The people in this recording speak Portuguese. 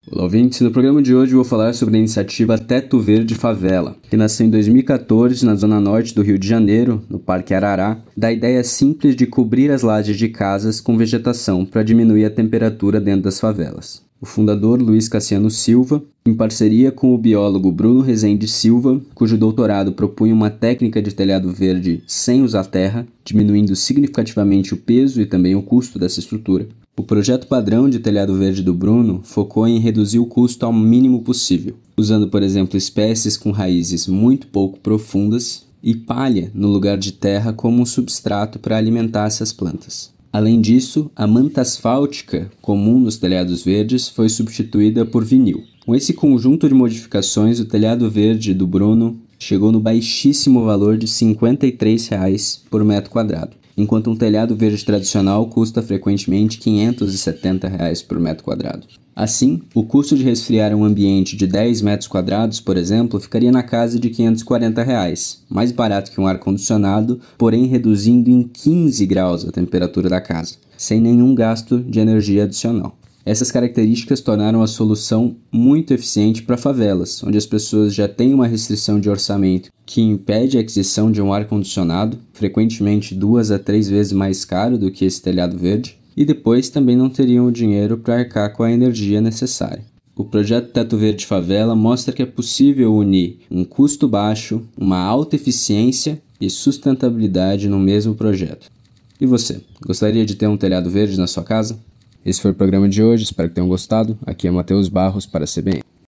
Olá, ouvintes. No programa de hoje eu vou falar sobre a iniciativa Teto Verde Favela, que nasceu em 2014 na zona norte do Rio de Janeiro, no Parque Arará, da ideia simples de cobrir as lajes de casas com vegetação para diminuir a temperatura dentro das favelas. O fundador, Luiz Cassiano Silva, em parceria com o biólogo Bruno Rezende Silva, cujo doutorado propunha uma técnica de telhado verde sem usar terra, diminuindo significativamente o peso e também o custo dessa estrutura. O projeto padrão de telhado verde do Bruno focou em reduzir o custo ao mínimo possível, usando, por exemplo, espécies com raízes muito pouco profundas e palha no lugar de terra como um substrato para alimentar essas plantas. Além disso, a manta asfáltica, comum nos telhados verdes, foi substituída por vinil. Com esse conjunto de modificações, o telhado verde do Bruno chegou no baixíssimo valor de R$ 53 por metro quadrado, enquanto um telhado verde tradicional custa frequentemente R$ 570 por metro quadrado. Assim, o custo de resfriar um ambiente de 10 metros quadrados, por exemplo, ficaria na casa de R$ 540, mais barato que um ar-condicionado, porém reduzindo em 15 graus a temperatura da casa, sem nenhum gasto de energia adicional. Essas características tornaram a solução muito eficiente para favelas, onde as pessoas já têm uma restrição de orçamento que impede a aquisição de um ar-condicionado, frequentemente 2 a 3 vezes mais caro do que esse telhado verde, e depois também não teriam o dinheiro para arcar com a energia necessária. O projeto Teto Verde Favela mostra que é possível unir um custo baixo, uma alta eficiência e sustentabilidade no mesmo projeto. E você, gostaria de ter um telhado verde na sua casa? Esse foi o programa de hoje, espero que tenham gostado. Aqui é Matheus Barros para a CBN.